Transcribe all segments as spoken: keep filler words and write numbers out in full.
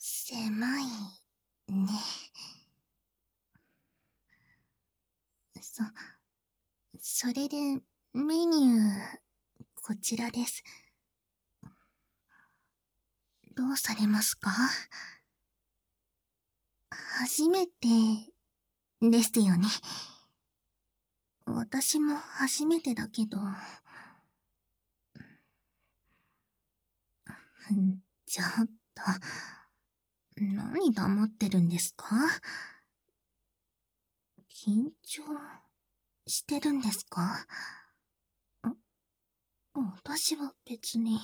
狭いね。そ、それでメニュー、こちらです。どうされますか？初めてですよね。私も初めてだけど。ちょっと、何黙ってるんですか？緊張してるんですか？あ、私は別に。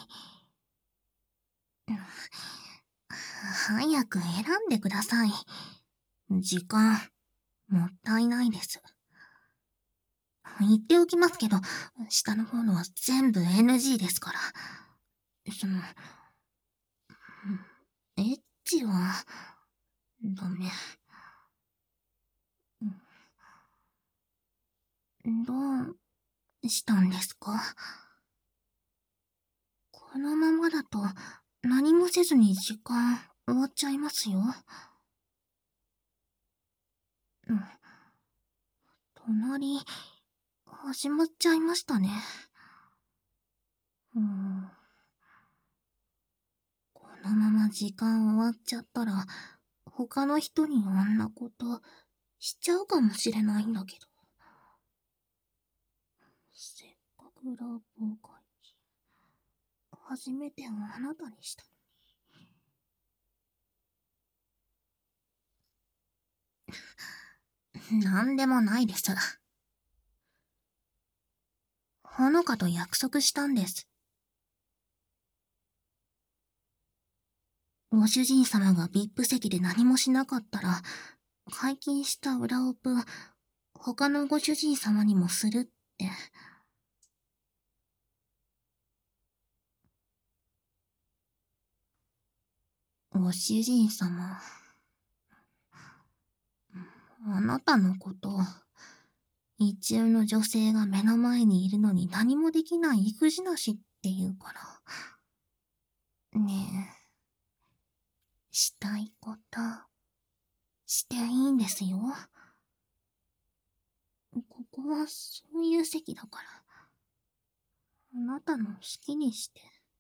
早く選んでください。時間、もったいないです。言っておきますけど、下の方のは全部 エヌジー ですから。その、エッチは、ダメ。どうしたんですか？このままだと何もせずに時間終わっちゃいますよ。うん。隣、始まっちゃいましたね。うん。このまま時間終わっちゃったら、他の人にあんなことしちゃうかもしれないんだけど。せっかくラブを書いて、初めてあなたにしたのに。なんでもないです。ほのかと約束したんです。ご主人様が ブイアイピー 席で何もしなかったら、解禁した裏オプ、他のご主人様にもするって。ご主人様。あなたのこと、一中の女性が目の前にいるのに何もできない育児なしって言うから。ねえ、したいこと、していいんですよ。ここはそういう席だから。あなたの好きにして。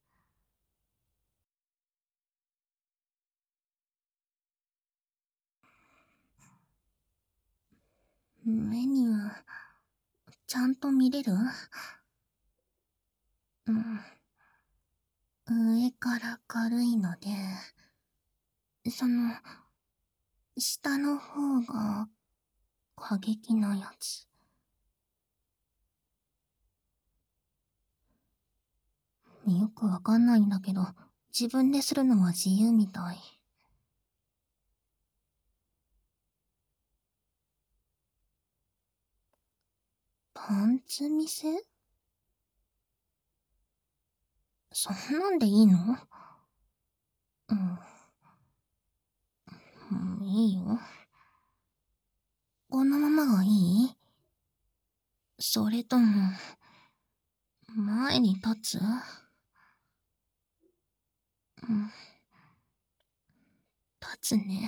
メニュー、ちゃんと見れる？うん。上から軽いので、その、下の方が過激なやつ。よくわかんないんだけど、自分でするのは自由みたい。パンツ見せ？そんなんでいいの？うん。うん、いいよ。このままがいい？それとも、前に立つ？うん。立つね。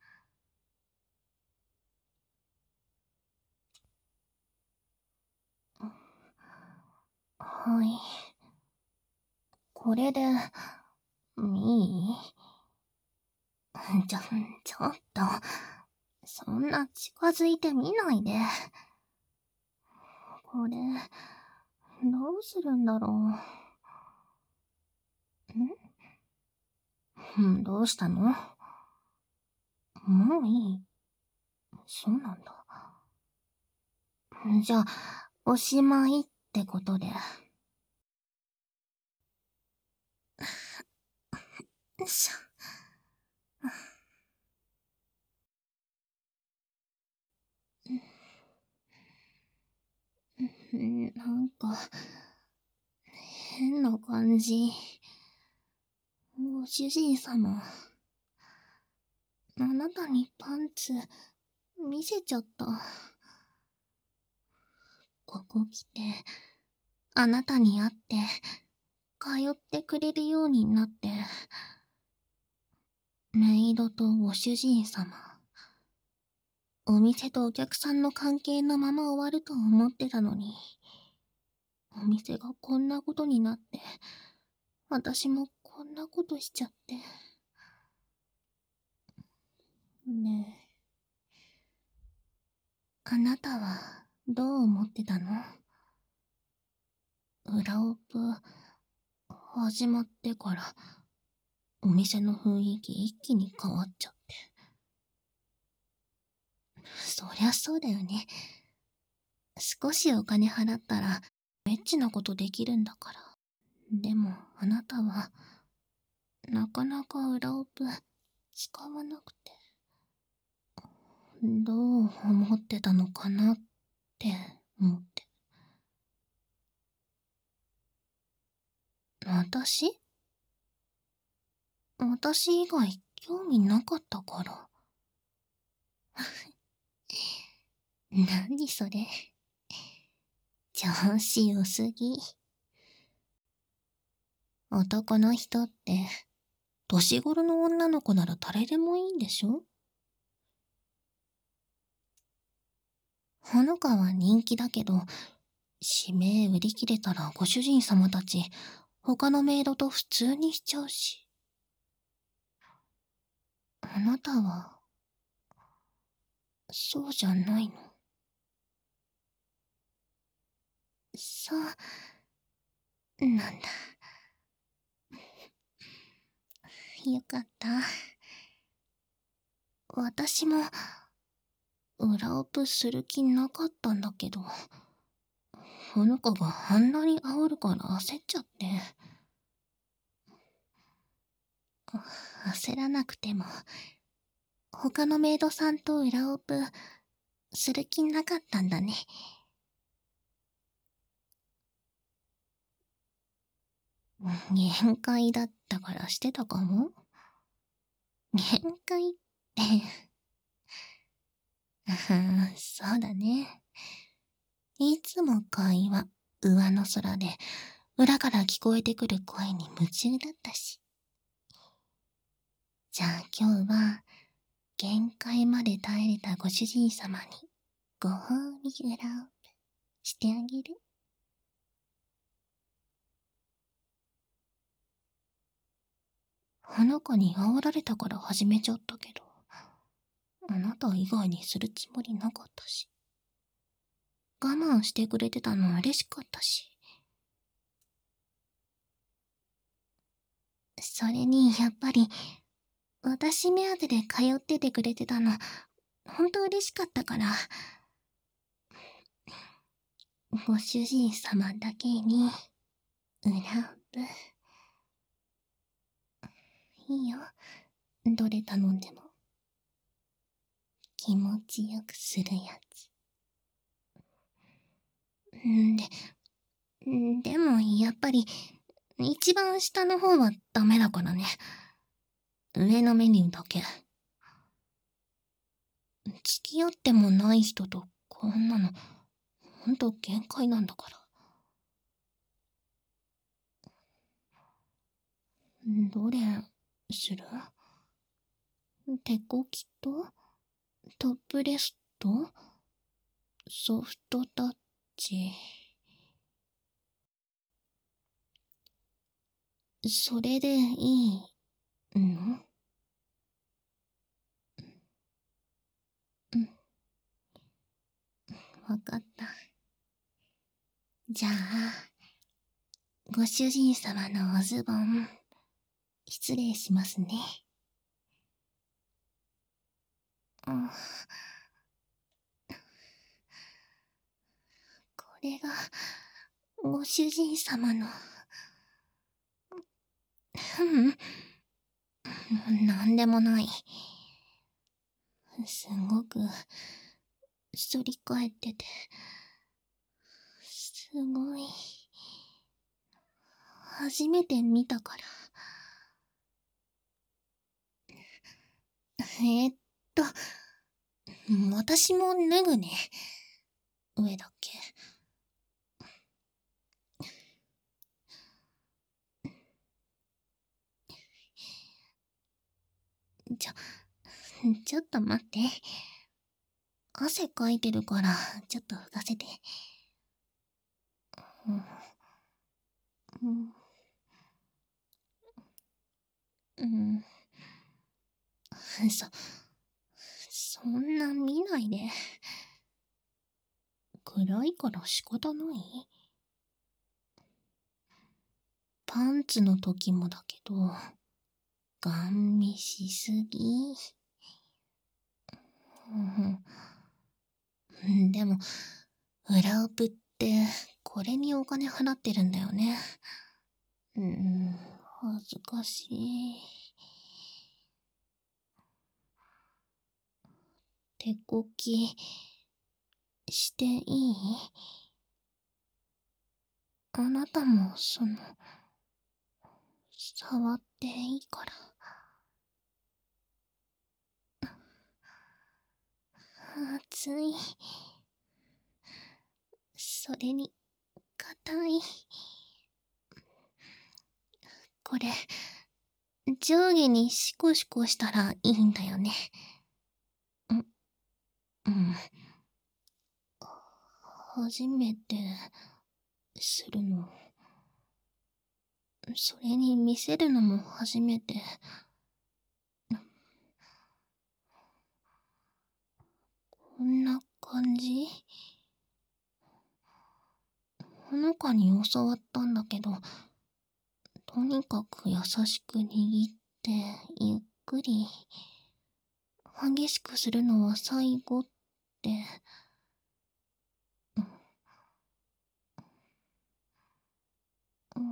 はい。これで、いい？ちょ、ちょっと、そんな近づいてみないで。これ、どうするんだろう。ん？どうしたの？もういい？そうなんだ。じゃあ、おしまいってことで。よいしょ。んなんか、変な感じ。ご主人様。あなたにパンツ、見せちゃった。ここ来て、あなたに会って、通ってくれるようになって。 メイドとご主人様。お店とお客さんの関係のまま終わると思ってたのに、お店がこんなことになって、私もこんなことしちゃって。ねえ、あなたはどう思ってたの？裏オプ始まってからお店の雰囲気一気に変わっちゃって。そりゃそうだよね。少しお金払ったらエッチなことできるんだから。でもあなたはなかなか裏オプ使わなくて。どう思ってたのかなって思って。私私以外興味なかったから。何それ。調子良すぎ。男の人って、年頃の女の子なら誰でもいいんでしょ？ほのかは人気だけど、指名売り切れたらご主人様たち、他のメイドと普通にしちゃうし。あなたは、そうじゃないの？そう、なんだ。よかった。私も、裏オプする気なかったんだけど、ほのかがあんなに煽るから焦っちゃって。焦らなくても、他のメイドさんと裏オプする気なかったんだね。限界だったからしてたかも？限界って。ああ、そうだね。いつも会話、上の空で、裏から聞こえてくる声に夢中だったし。じゃあ今日は、限界まで耐えれたご主人様に、ご褒美裏オプしてあげる。花子に煽られたから始めちゃったけど、あなた以外にするつもりなかったし。我慢してくれてたの嬉しかったし。それに、やっぱり、私目当てで通っててくれてたの、ほんと嬉しかったから。ご主人様だけに、裏オプ。いいよ。どれ頼んでも。気持ちよくするやつ。んで、んでもやっぱり、一番下の方はダメだからね。上のメニューだけ。付き合ってもない人とこんなの、ほんと限界なんだから。どれ、する？手こきとトップレスとソフトタッチ。それでいいの？うん。わかった。じゃあ、ご主人様のおズボン、失礼しますね。うん。これが、ご主人様の。うん。なんでもない。すごく、反り返ってて、すごい。初めて見たから。えー、っと、私も脱ぐね。上だけ。 ちょ、ちょっと待って。汗かいてるから、ちょっと拭かせて。うん、うん、うん。そ、そんな見ないで。暗いから仕方ない？パンツの時もだけど、ガン見しすぎ。うん、でも、裏オプってこれにお金払ってるんだよね。うん、恥ずかしい。手こきしていい？あなたもその、触っていいから。熱い。それに、硬い。これ、上下にシコシコしたらいいんだよね。ん、うん。初めて、するの。それに見せるのも初めて。こんな感じ？ほのかに教わったんだけど、とにかく優しく握って、ゆっくり。激しくするのは最後って。うん、うん、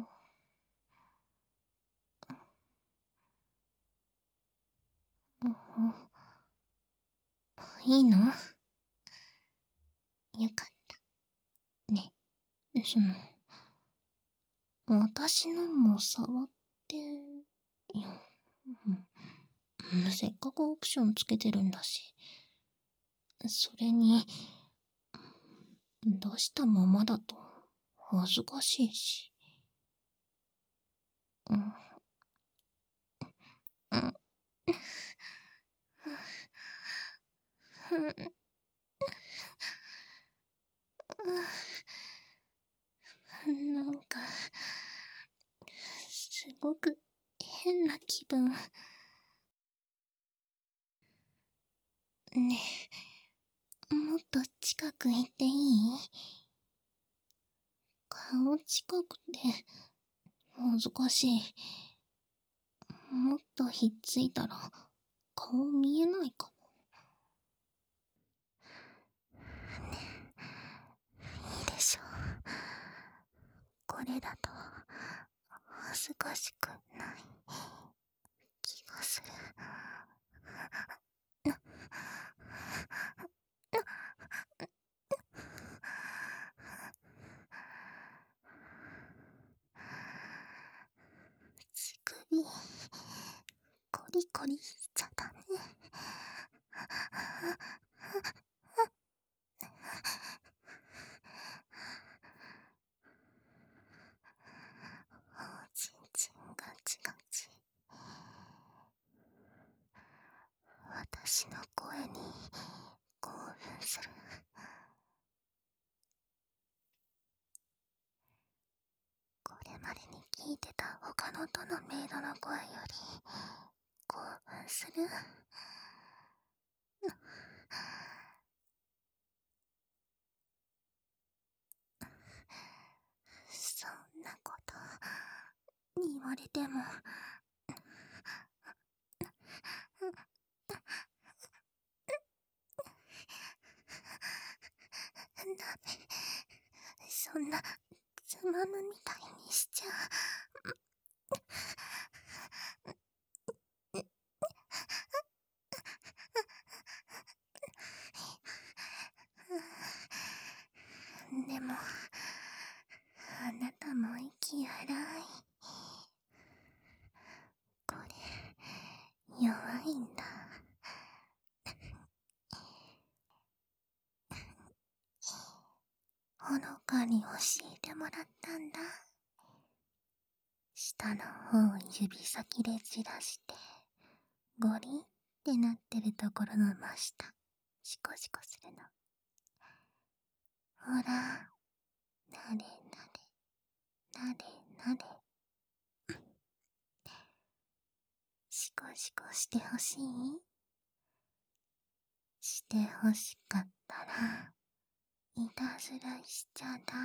うん、いいの？よかった。ね、その、私のも触ってよ。うん、せっかくオプションつけてるんだし。それに、出したままだと恥ずかしいし。うん。うん。なんか、すごく変な気分。ねえ、もっと近く行っていい？顔近くて恥ずかしい。もっとひっついたら顔見えないかも。いいでしょ。これだと恥ずかしくない気がする。乳首コリコリしちゃダメ。おちんちんガチガチ。私の声に興奮する。これまでに聞いてた他のどのメイドの声より興奮する。そんなこと言われても。ダメ。そんなつまむみたいにしちゃ。でもあなたも息荒い。これ弱いんだ。ほのかに教えてもらったんだ。下の方を指先でじらしてゴリってなってるところの真下、シコシコするの。ほら、なでなで、なでなで。シコシコしてほしい？してほしかったら、いたずらしちゃだ。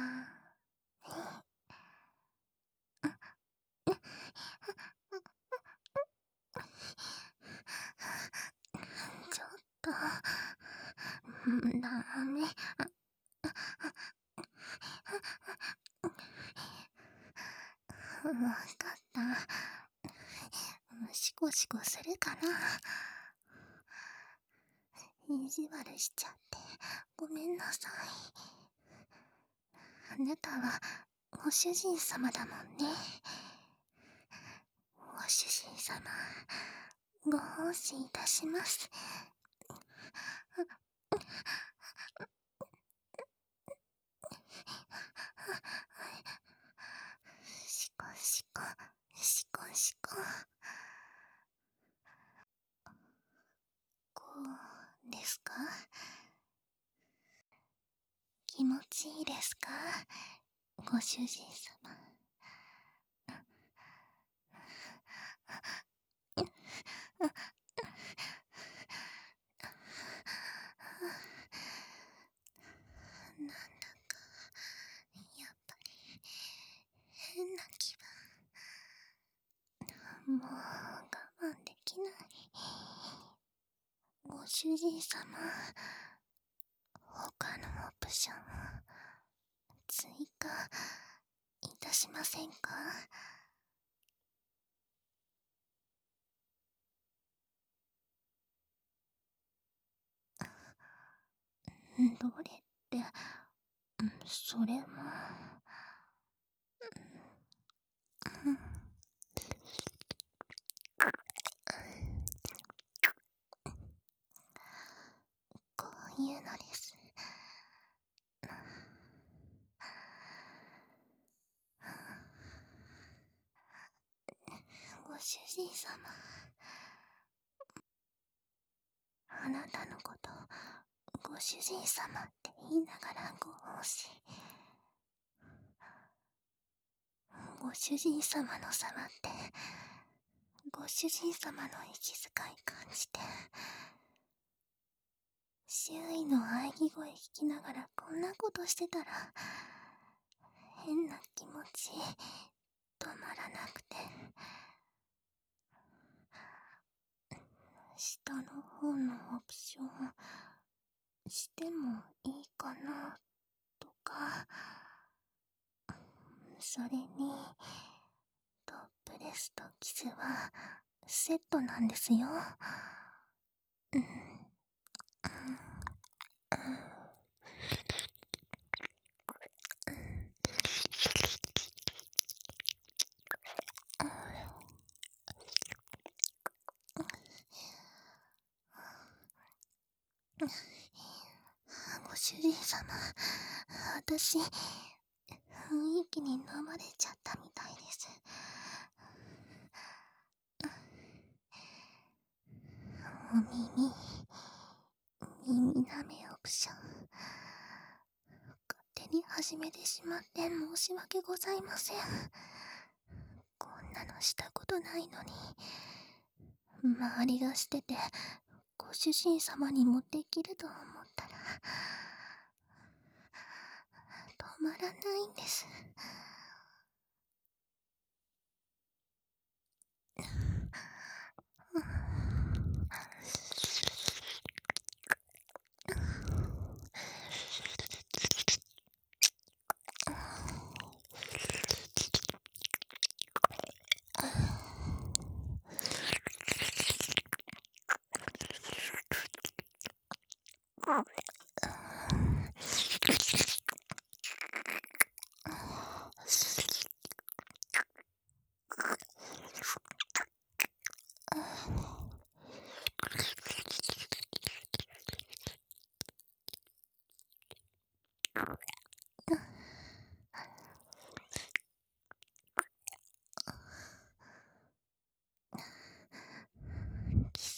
ちょっと、ダメ。わかった。シコシコするから。意地悪しちゃって、ごめんなさい。あなたは、ご主人様だもんね。ご主人様、ご奉仕いたします。シコシコ、シコシコ。こうですか？気持ちいいですか？ご主人様。なんだか、やっぱり、変な気分。もう、我慢できない。ご主人様、他のオプション、追加、いたしませんか？どれって、それも、うん、こういうのです。ご主人様、あなたのこと、ご主人様って言いながらご奉仕。ご主人様の様って、ご主人様の息遣い感じて、周囲の喘ぎ声聞きながらこんなことしてたら、変な気持ち、止まらなくて、下の方のオプション、してもいいかな、とか、それに、トップレスとキスは、セットなんですよ。うん。ご主人様、私、雰囲気に飲まれちゃったみたいです。お耳、耳舐めオプション。勝手に始めてしまって申し訳ございません。こんなのしたことないのに。周りがしてて、ご主人様にもできると思ったら、止まらないんです。キ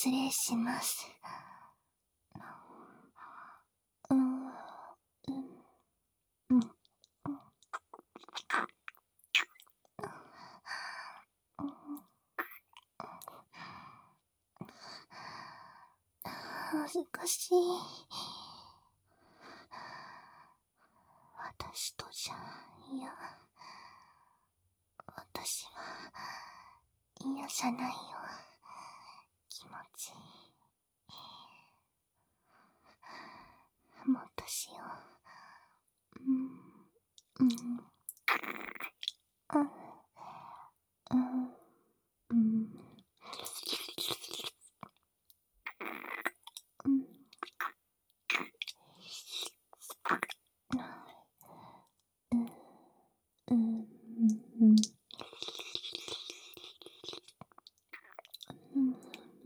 失礼します。うーん、うん、うん、恥ずかしい。私とじゃ、いや、私は嫌じゃないよ。気持ちいい。もっとしよう。うん、うん、うん、うん、うん、うん、うん、うん、うん、うん、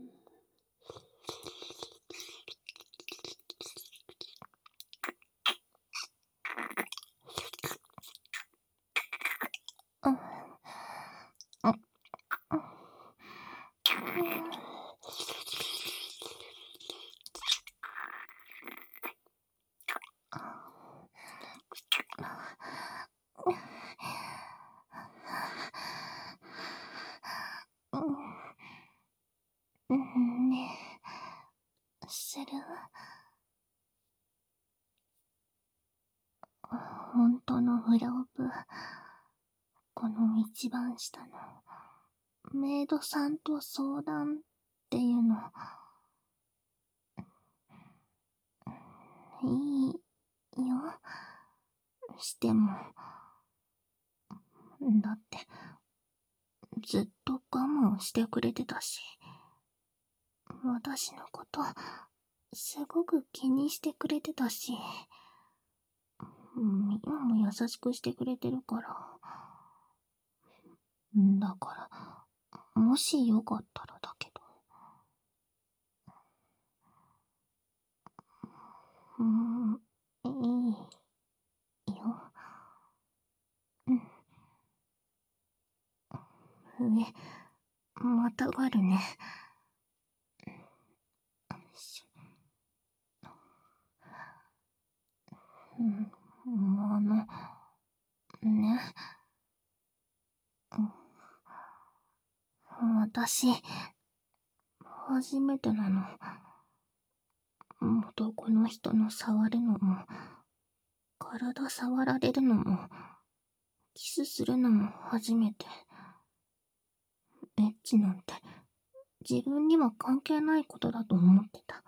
うん、うん、ねえ、する？本当のフラオプ、この一番下のメイドさんと相談っていうの、いいよ。しても、だってずっと我慢してくれてたし、私のことすごく気にしてくれてたし、今も優しくしてくれてるから。だから、もしよかったらだけど。うーん、いいよ。うん。上、またがるね。うん、あの、ね。私、初めてなの。男の人の触るのも、体触られるのも、キスするのも初めて。エッチなんて、自分には関係ないことだと思ってた。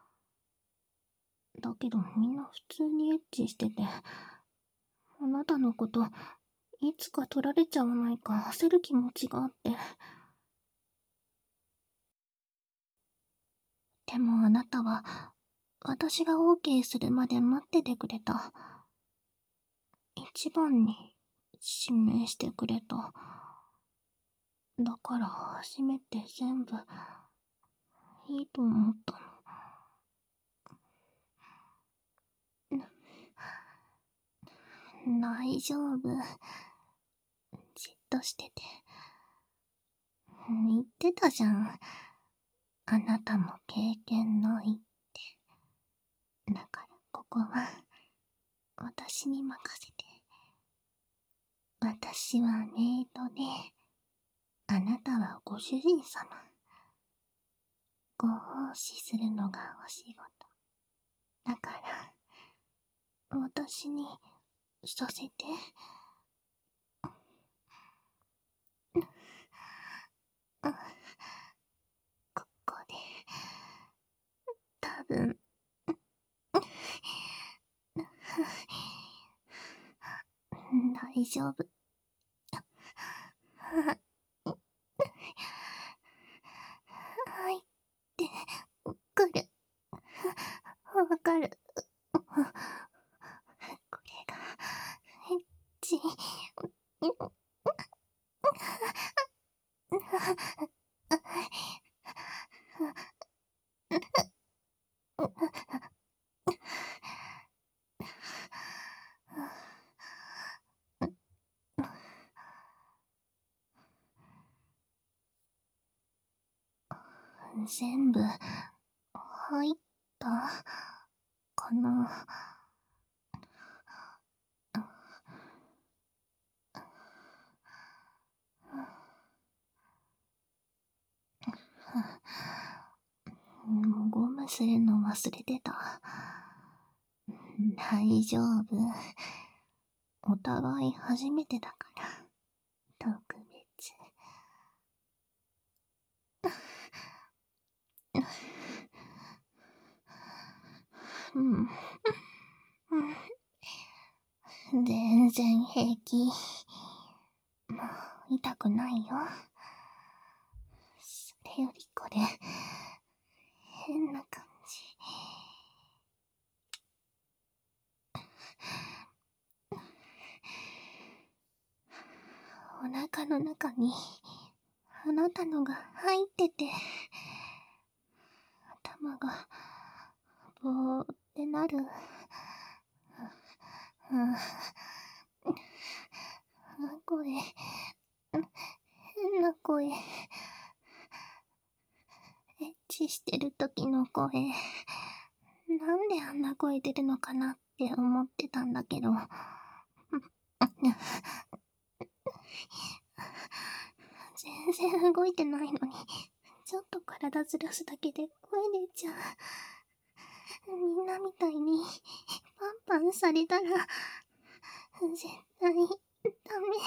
だけどみんな普通にエッチしてて、あなたのこと、いつか取られちゃわないか焦る気持ちがあって。でもあなたは、私が オーケー するまで待っててくれた。一番に指名してくれた。だから初めて全部、いいと思ったの。大丈夫。じっとしてて。言ってたじゃん。あなたも経験ないって。だからここは、私に任せて。私はメイドで、あなたはご主人様。ご奉仕するのがお仕事。だから、私にさせて。ここで、多分、大丈夫。入ってくる。わかる。これが、エッチ。 全部、入ったかな。ゴムするの忘れてた。大丈夫。お互い初めてだから。特別。うん。全然平気。もう痛くないよ。それよりこれ、変な感じ。お腹の中に、あなたのが入ってて、頭が、ぼーってなる。声、変な声。エッチしてる時の声。なんであんな声出るのかなって思ってたんだけど。全然動いてないのに、ちょっと体ずらすだけで声出ちゃう。みんなみたいに、パンパンされたら、絶対、ダメ。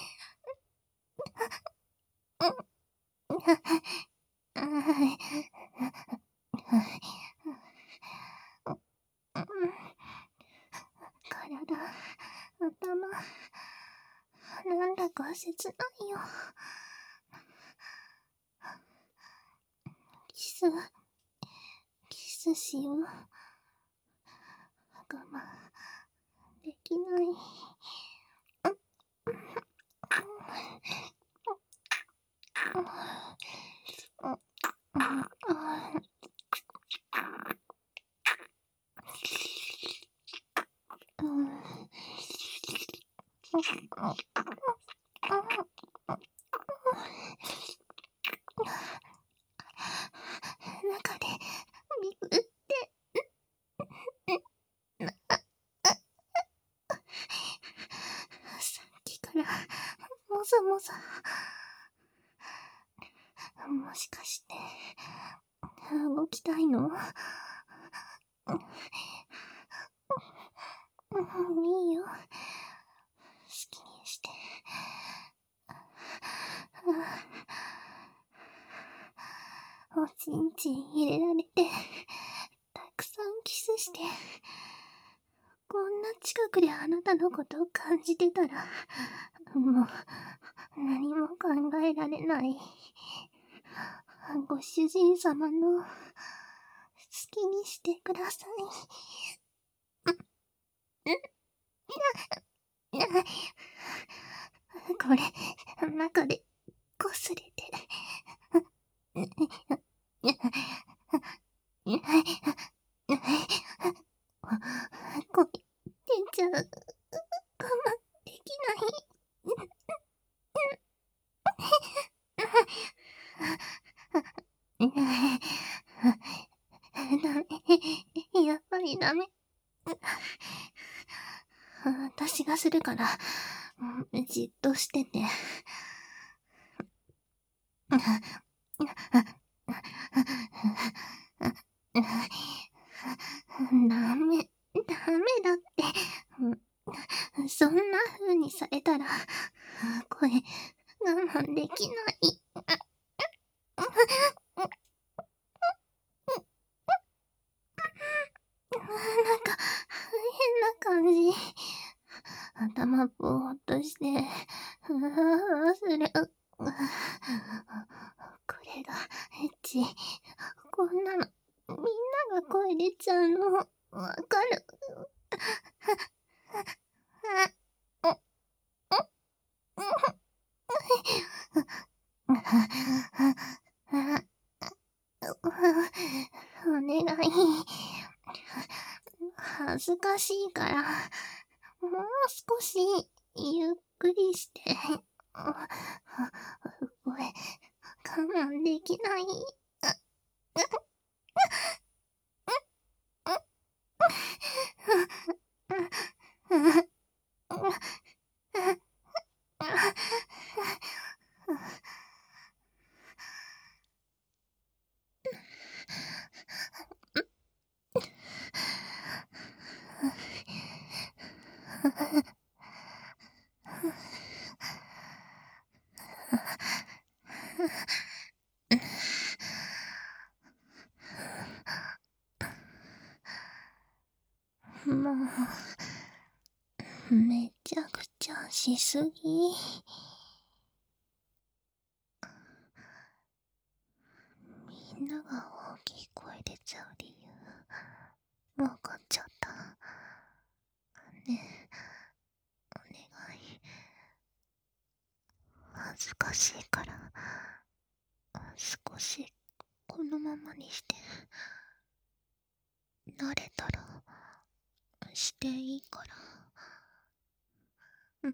体、頭、なんだか切ないよ。キス、キスしよう。我慢できない。中でビクってさっきからもぞもぞ。もしかして動きたいの？いいよ、好きにして。おちんちん入れられて、たくさんキスして、こんな近くであなたのことを感じてたら、もう何も考えられない。ご主人様の好きにしてください。これ、中でこすれて。声出ちゃう。我慢できない。ダメ。やっぱりダメ。私がするから、じっとしてて。ダメ、ダメだって。そんな風にされたら、声、我慢できない。なんか、変な感じ。頭ぼーっとして、ふわふわする。これが、エッチ。こんなの、みんなが声出ちゃうの、わかる。お願い。恥ずかしいから、もう少し、ゆっくりして。これ、我慢できない。 もう、めちゃくちゃしすぎ。みんなが大きい声出ちゃう理由、わかっちゃった。ねえ、お願い。恥ずかしいから、少しこのままにして。慣れたら、していいから。うん。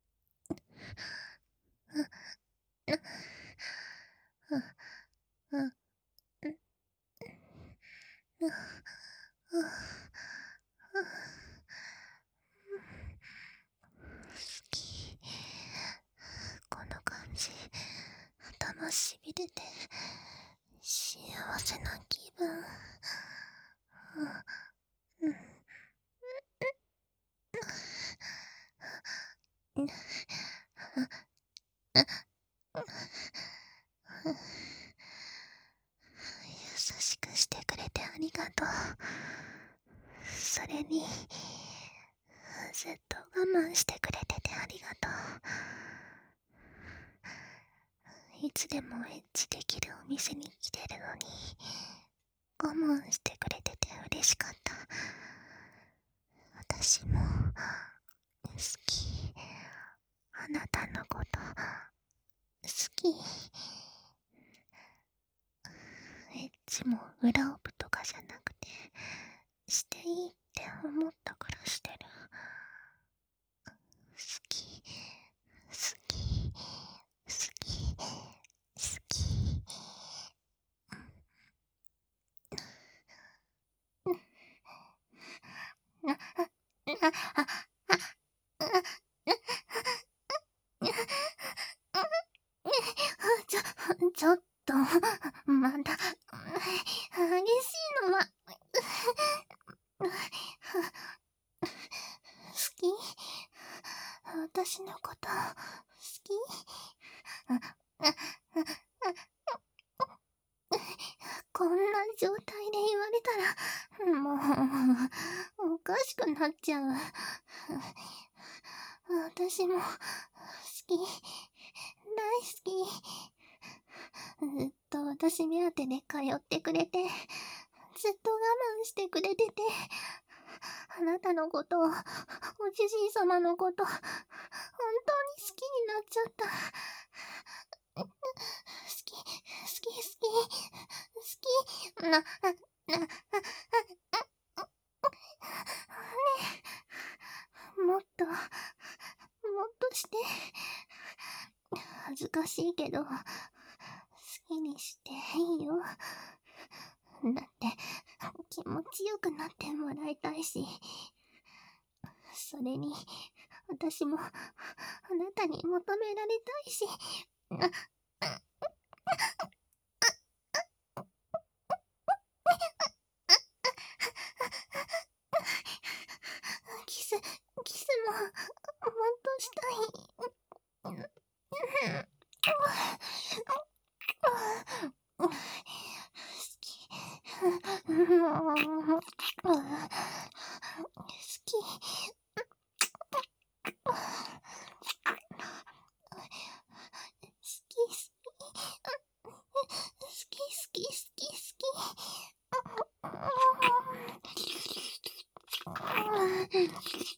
うん。うん。うん。うん。好き。この感じ、頭しびれて、幸せな気分。うん。うん。優しくしてくれてありがとう。それに、ずっと我慢してくれててありがとう。いつでもエッチできるお店に来てるのに、我慢してくれてて嬉しかった。私も、好き。あなたのこと、好き。エッチも裏オプとかじゃなくて、していいって思ったからしてる。好き、好き、好き、好き。ちょ、ちょっと、また、激しいのは、好き？私のこと、好き？こんな状態で言われたら、もう、おかしくなっちゃう。私も、好き、大好き。ずっと私目当てで通ってくれて、ずっと我慢してくれてて、あなたのこと、おじじい様のこと、本当に好きになっちゃった。好き、好き、好き、好き、な、な、ねえ、もっと、もっとして、恥ずかしいけど、好きにしていいよ。だって、気持ちよくなってもらいたいし、それに、私も、あなたに求められたいし、キス、キスも、もっとしたい。好き。好き。好き、好き、好き、好き、好き。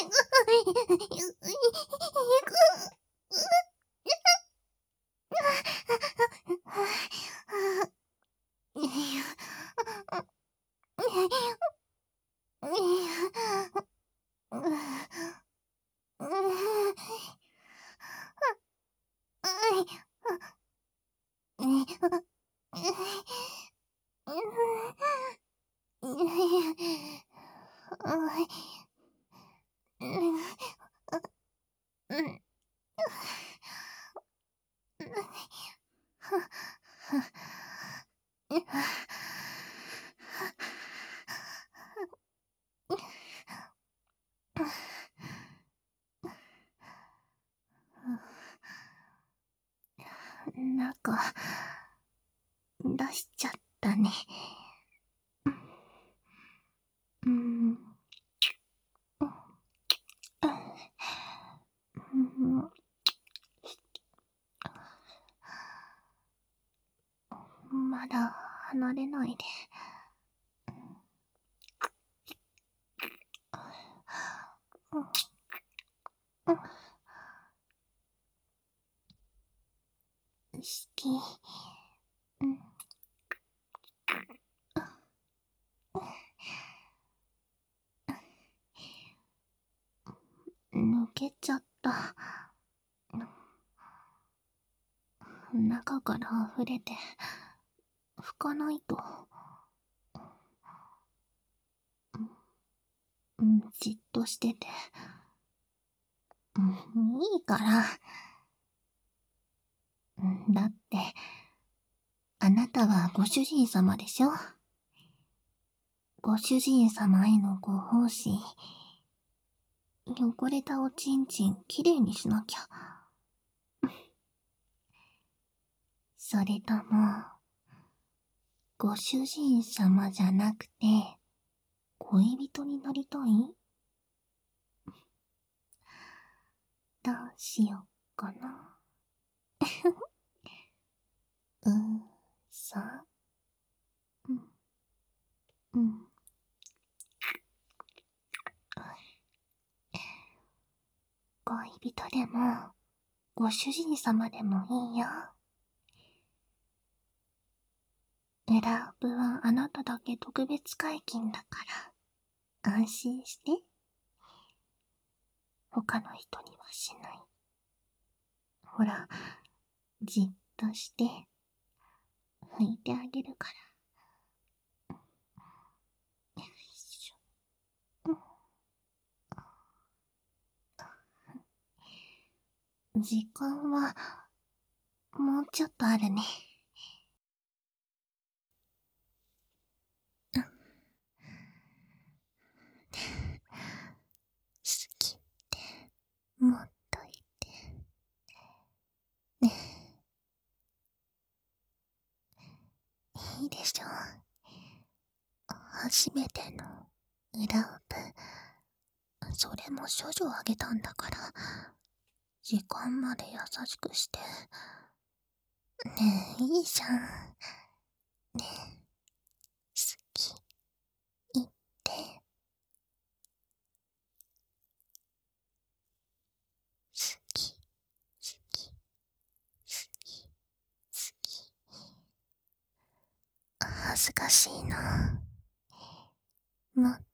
なんか、出しちゃったね。うん。まだ離れないで。好き。うん。抜けちゃった。中から溢れて、拭かないと。うん、じっとしてて。うん、いいから。だって、あなたはご主人様でしょ？ご主人様へのご奉仕。汚れたおちんちんきれいにしなきゃ。それとも、ご主人様じゃなくて、恋人になりたい？どうしよっかな。うーさ。うん。うん。恋人でも、ご主人様でもいいよ。エラーブはあなただけ特別解禁だから、安心して。他の人にはしない。ほら、じっとして、拭いてあげるから。よいしょ。 時間は、もうちょっとあるね。好きってもっと言ってね。いいでしょ。初めての裏オプ、それも処女あげたんだから、時間まで優しくして。ねえ、いいじゃん。ねえ、好き、言って。好き、好き、好き、好き。恥ずかしいな。もっ